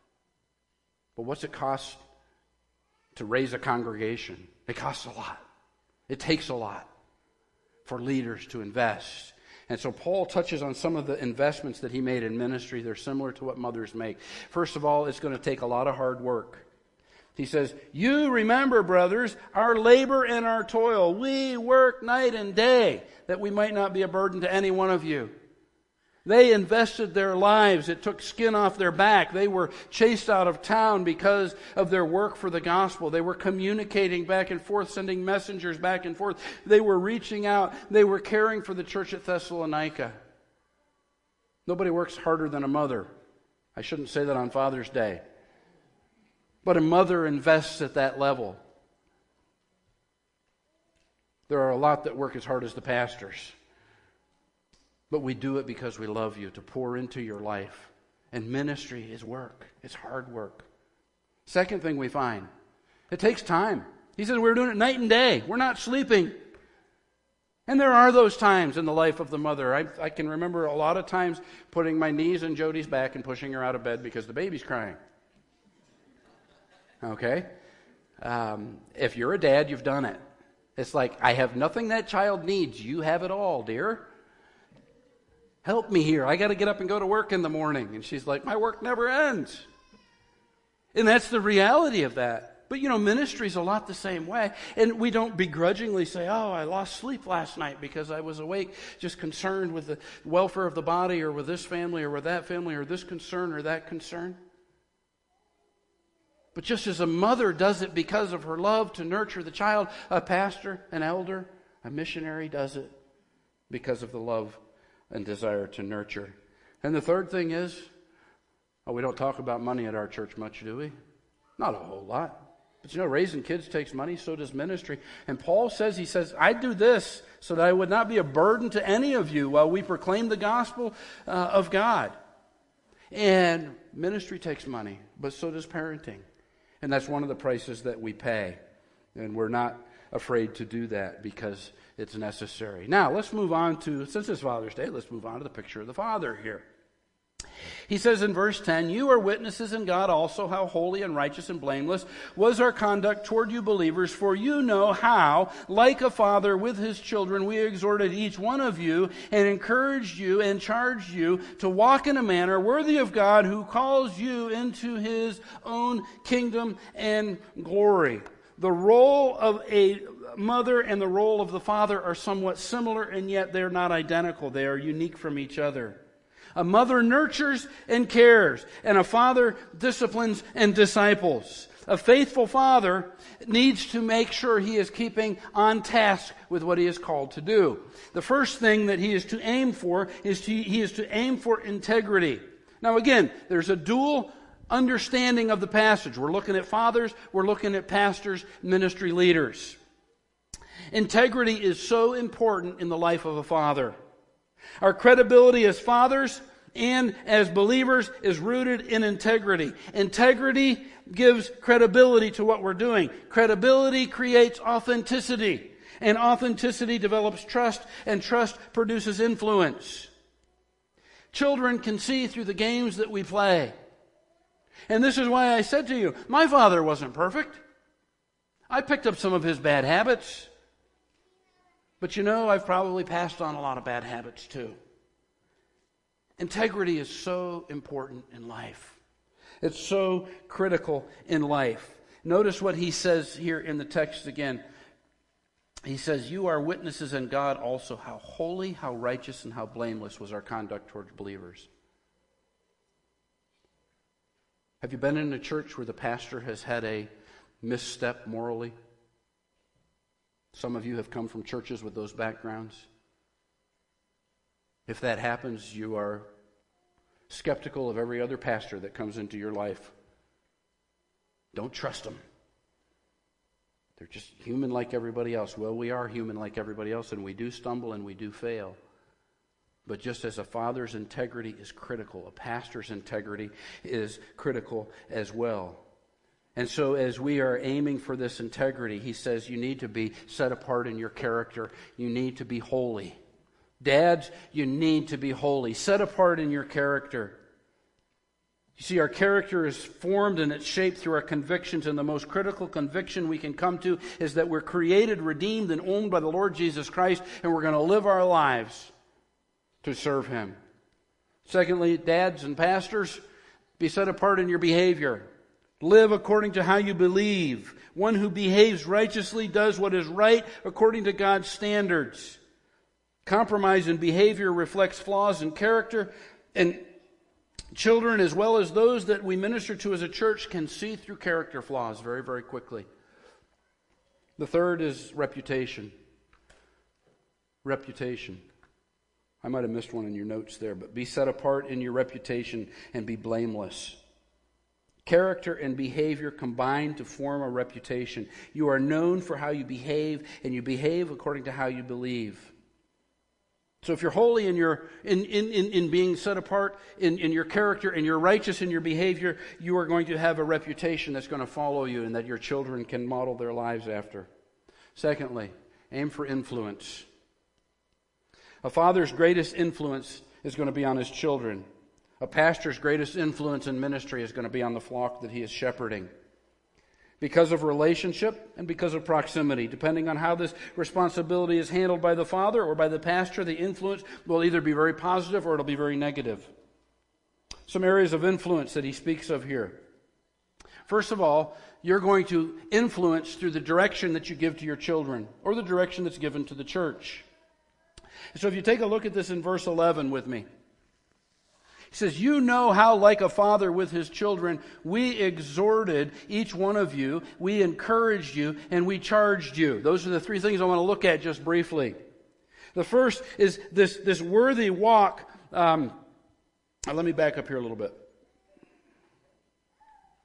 But what's it cost to raise a congregation? It costs a lot. It takes a lot for leaders to invest. And so Paul touches on some of the investments that he made in ministry. They're similar to what mothers make. First of all, it's going to take a lot of hard work. He says, you remember, brothers, our labor and our toil. We work night and day that we might not be a burden to any one of you. They invested their lives. It took skin off their back. They were chased out of town because of their work for the gospel. They were communicating back and forth, sending messengers back and forth. They were reaching out. They were caring for the church at Thessalonica. Nobody works harder than a mother. I shouldn't say that on Father's Day. But a mother invests at that level. There are a lot that work as hard as the pastors. But we do it because we love you, to pour into your life. And ministry is work. It's hard work. Second thing we find, it takes time. He says we're doing it night and day. We're not sleeping. And there are those times in the life of the mother. I, I can remember a lot of times putting my knees on Jody's back and pushing her out of bed because the baby's crying. Okay? Um, if you're a dad, you've done it. It's like, I have nothing that child needs. You have it all, dear. Help me here. I got to get up and go to work in the morning. And she's like, my work never ends. And that's the reality of that. But, you know, ministry's a lot the same way. And we don't begrudgingly say, oh, I lost sleep last night because I was awake, just concerned with the welfare of the body or with this family or with that family or this concern or that concern. But just as a mother does it because of her love to nurture the child, a pastor, an elder, a missionary does it because of the love and desire to nurture. And the third thing is, oh, we don't talk about money at our church much, do we? Not a whole lot. But you know, raising kids takes money, so does ministry. And Paul says, he says, I do this so that I would not be a burden to any of you while we proclaim the gospel uh, of God. And ministry takes money, but so does parenting. And that's one of the prices that we pay. And we're not afraid to do that because it's necessary. Now, let's move on to, since it's Father's Day, let's move on to the picture of the Father here. He says in verse ten, you are witnesses in God also how holy and righteous and blameless was our conduct toward you believers, for you know how, like a father with his children, we exhorted each one of you and encouraged you and charged you to walk in a manner worthy of God who calls you into his own kingdom and glory. The role of a mother and the role of the father are somewhat similar, and yet they're not identical. They are unique from each other. A mother nurtures and cares, and a father disciplines and disciples. A faithful father needs to make sure he is keeping on task with what he is called to do. The first thing that he is to aim for is to, he is to aim for integrity. Now again, there's a dual understanding of the passage. We're looking at fathers, we're looking at pastors, ministry leaders. Integrity is so important in the life of a father. Our credibility as fathers and as believers is rooted in integrity. Integrity gives credibility to what we're doing. Credibility creates authenticity. And authenticity develops trust, and trust produces influence. Children can see through the games that we play. And this is why I said to you, my father wasn't perfect. I picked up some of his bad habits. But you know, I've probably passed on a lot of bad habits too. Integrity is so important in life. It's so critical in life. Notice what he says here in the text again. He says, you are witnesses in God also how holy, how righteous, and how blameless was our conduct towards believers. Have you been in a church where the pastor has had a misstep morally? Some of you have come from churches with those backgrounds. If that happens, you are skeptical of every other pastor that comes into your life. Don't trust them. They're just human like everybody else. Well, we are human like everybody else, and we do stumble and we do fail. But just as a father's integrity is critical, a pastor's integrity is critical as well. And so as we are aiming for this integrity, he says you need to be set apart in your character. You need to be holy. Dads, you need to be holy. Set apart in your character. You see, our character is formed and it's shaped through our convictions, and the most critical conviction we can come to is that we're created, redeemed, and owned by the Lord Jesus Christ, and we're going to live our lives to serve Him. Secondly, dads and pastors, be set apart in your behavior. Live according to how you believe. One who behaves righteously does what is right according to God's standards. Compromise in behavior reflects flaws in character, and children, as well as those that we minister to as a church, can see through character flaws very, very quickly. The third is reputation. Reputation. I might have missed one in your notes there, but be set apart in your reputation and be blameless. Character and behavior combine to form a reputation. You are known for how you behave, and you behave according to how you believe. So if you're holy in your in, in, in, in being set apart in, in your character, and you're righteous in your behavior, you are going to have a reputation that's going to follow you and that your children can model their lives after. Secondly, aim for influence. A father's greatest influence is going to be on his children. A pastor's greatest influence in ministry is going to be on the flock that he is shepherding. Because of relationship and because of proximity. Depending on how this responsibility is handled by the father or by the pastor, the influence will either be very positive or it'll be very negative. Some areas of influence that he speaks of here. First of all, you're going to influence through the direction that you give to your children or the direction that's given to the church. So if you take a look at this in verse eleven with me. He says, you know how, like a father with his children, we exhorted each one of you, we encouraged you, and we charged you. Those are the three things I want to look at just briefly. The first is this, this worthy walk. Um, let me back up here a little bit.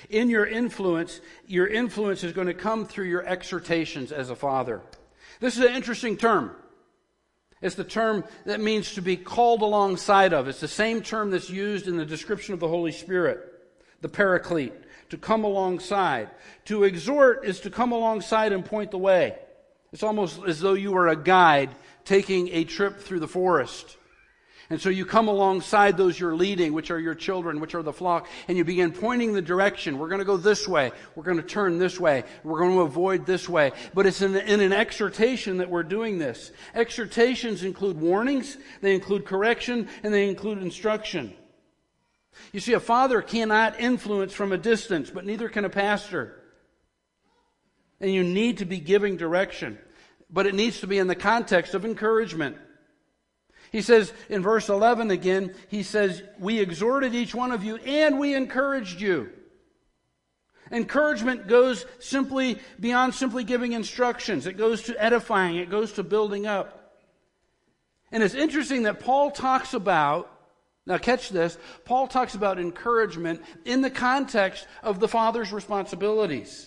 In your influence, your influence is going to come through your exhortations as a father. This is an interesting term. It's the term that means to be called alongside of. It's the same term that's used in the description of the Holy Spirit, the Paraclete, to come alongside. To exhort is to come alongside and point the way. It's almost as though you were a guide taking a trip through the forest. And so you come alongside those you're leading, which are your children, which are the flock, and you begin pointing the direction. We're going to go this way. We're going to turn this way. We're going to avoid this way. But it's in, in an exhortation that we're doing this. Exhortations include warnings, they include correction, and they include instruction. You see, a father cannot influence from a distance, but neither can a pastor. And you need to be giving direction. But it needs to be in the context of encouragement. He says in verse eleven again, he says, we exhorted each one of you and we encouraged you. Encouragement goes simply beyond simply giving instructions. It goes to edifying. It goes to building up. And it's interesting that Paul talks about, now catch this, Paul talks about encouragement in the context of the father's responsibilities.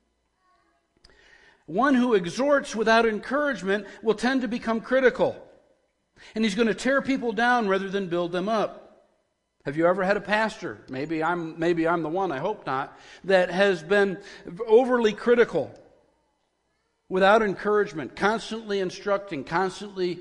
One who exhorts without encouragement will tend to become critical. And he's going to tear people down rather than build them up. Have you ever had a pastor, maybe I'm maybe I'm the one, I hope not, that has been overly critical without encouragement, constantly instructing, constantly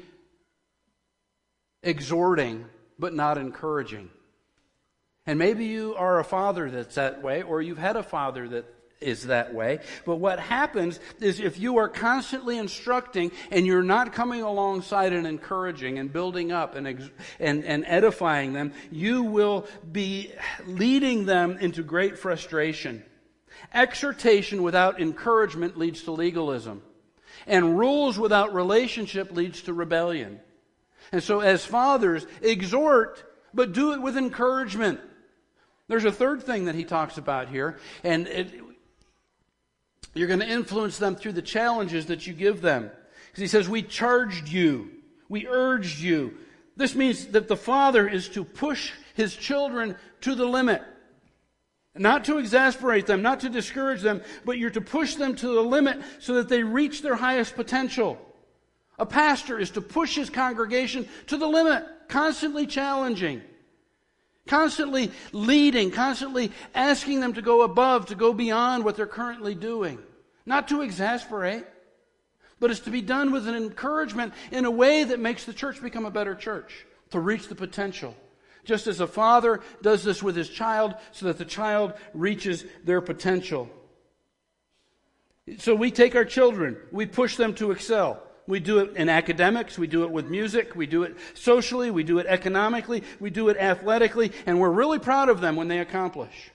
exhorting, but not encouraging? And maybe you are a father that's that way, or you've had a father that is that way. But what happens is if you are constantly instructing and you're not coming alongside and encouraging and building up and, ex- and, and edifying them, you will be leading them into great frustration. Exhortation without encouragement leads to legalism. And rules without relationship leads to rebellion. And so as fathers, exhort, but do it with encouragement. There's a third thing that he talks about here, and it, you're going to influence them through the challenges that you give them. Because he says, we charged you. We urged you. This means that the father is to push his children to the limit. Not to exasperate them, not to discourage them, but you're to push them to the limit so that they reach their highest potential. A pastor is to push his congregation to the limit, constantly challenging. Constantly leading, constantly asking them to go above, to go beyond what they're currently doing. Not to exasperate, but it's to be done with an encouragement in a way that makes the church become a better church, to reach the potential. Just as a father does this with his child, so that the child reaches their potential. So we take our children, we push them to excel. We do it in academics, we do it with music, we do it socially, we do it economically, we do it athletically, and we're really proud of them when they accomplish.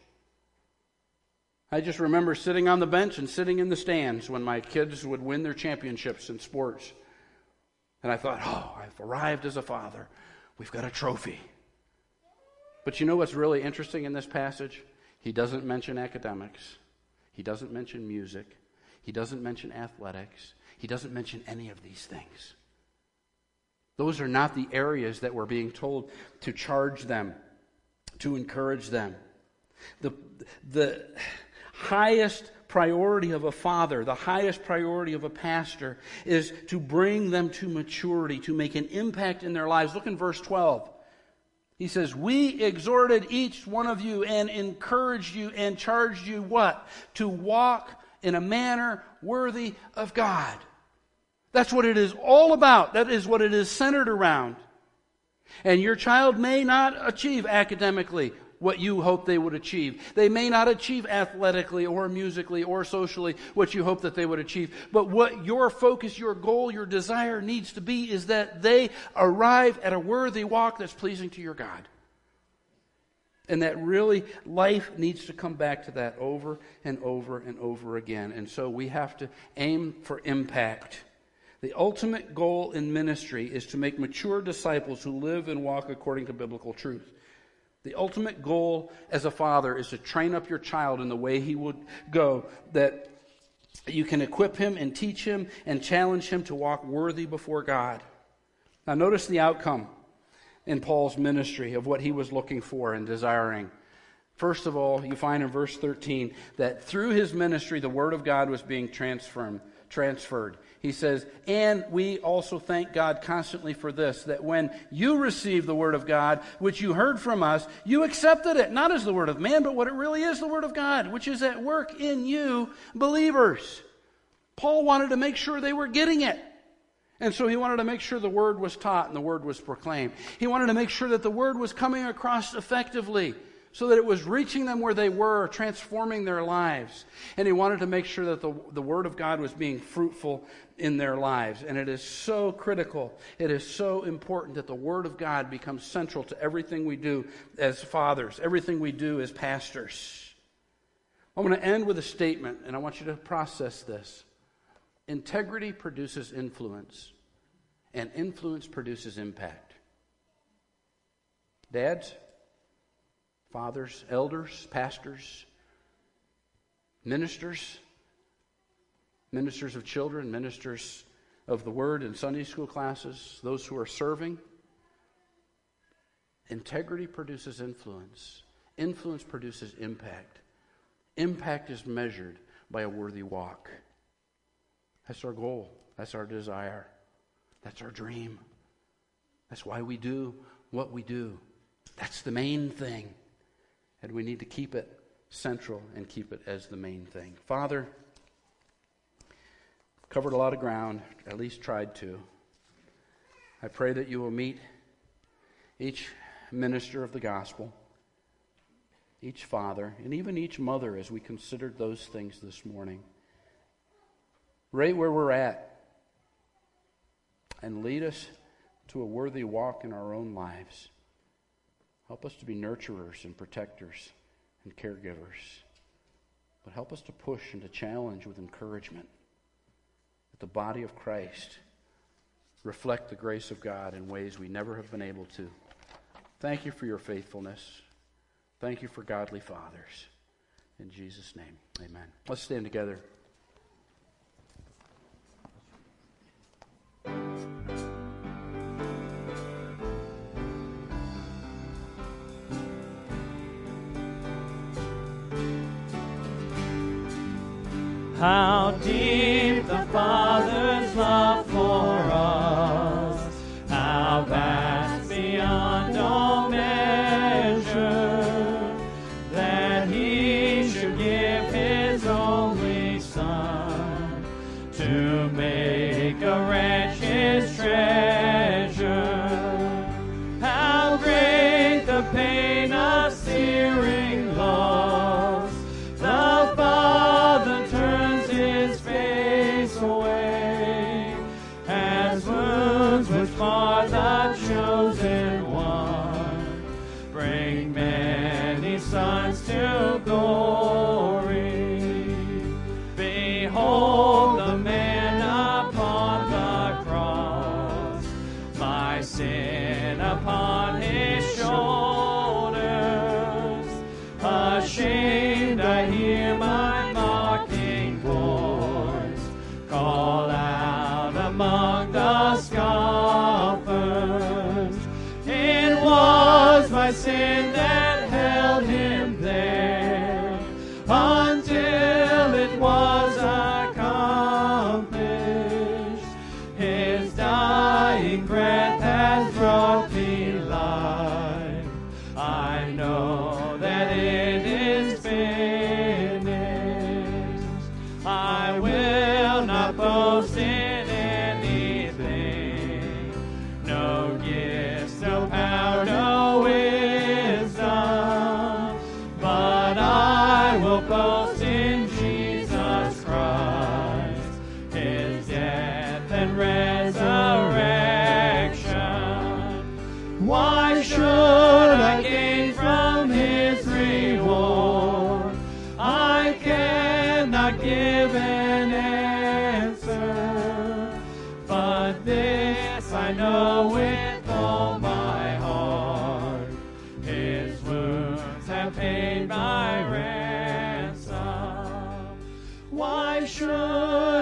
I just remember sitting on the bench and sitting in the stands when my kids would win their championships in sports. And I thought, oh, I've arrived as a father. We've got a trophy. But you know what's really interesting in this passage? He doesn't mention academics. He doesn't mention music. He doesn't mention athletics. He doesn't mention any of these things. Those are not the areas that we're being told to charge them, to encourage them. The, the highest priority of a father, the highest priority of a pastor is to bring them to maturity, to make an impact in their lives. Look in verse twelve. He says, we exhorted each one of you and encouraged you and charged you what? To walk in a manner worthy of God. That's what it is all about. That is what it is centered around. And your child may not achieve academically what you hope they would achieve. They may not achieve athletically or musically or socially what you hope that they would achieve. But what your focus, your goal, your desire needs to be is that they arrive at a worthy walk that's pleasing to your God. And that really life needs to come back to that over and over and over again. And so we have to aim for impact. The ultimate goal in ministry is to make mature disciples who live and walk according to biblical truth. The ultimate goal as a father is to train up your child in the way he would go, that you can equip him and teach him and challenge him to walk worthy before God. Now notice the outcome in Paul's ministry of what he was looking for and desiring First of all, you find in verse thirteen that through his ministry, the word of God was being transferred. transferred. He says, and we also thank God constantly for this, that when you received the word of God, which you heard from us, you accepted it, not as the word of man, but what it really is, the word of God, which is at work in you, believers. Paul wanted to make sure they were getting it. And so he wanted to make sure the word was taught and the word was proclaimed. He wanted to make sure that the word was coming across effectively, so that it was reaching them where they were, transforming their lives. And he wanted to make sure that the, the Word of God was being fruitful in their lives. And it is so critical, it is so important that the Word of God becomes central to everything we do as fathers, everything we do as pastors. I'm going to end with a statement, and I want you to process this. Integrity produces influence, and influence produces impact. Dads, fathers, elders, pastors, ministers, ministers of children, ministers of the Word in Sunday school classes, those who are serving. Integrity produces influence. Influence produces impact. Impact is measured by a worthy walk. That's our goal. That's our desire. That's our dream. That's why we do what we do. That's the main thing. And we need to keep it central and keep it as the main thing. Father, covered a lot of ground, at least tried to. I pray that you will meet each minister of the gospel, each father, and even each mother as we considered those things this morning. Right where we're at, and lead us to a worthy walk in our own lives. Help us to be nurturers and protectors and caregivers. But help us to push and to challenge with encouragement. That the body of Christ reflect the grace of God in ways we never have been able to. Thank you for your faithfulness. Thank you for godly fathers. In Jesus' name, amen. Let's stand together. How deep the Father's love for us, how vast beyond all measure, that He should give His only Son to make a wretch His treasure. How great the pain of searing loss, the Father turns His face away, as wounds which mar the chosen one bring many sons to glory. Behold the man upon the cross, my sin upon His shoulders. Ashamed I hear my mocking voice call out among the scoffers. It was my sin that held Him there until it was accomplished. His dying breath has brought me life. I know that it is finished. I will not boast in anything, no gifts, no power, no wisdom, but I will boast in Jesus Christ, His death and resurrection. Why should I gain from His reward? I cannot give an answer, but this I know with all my heart: His wounds have paid my ransom. Why should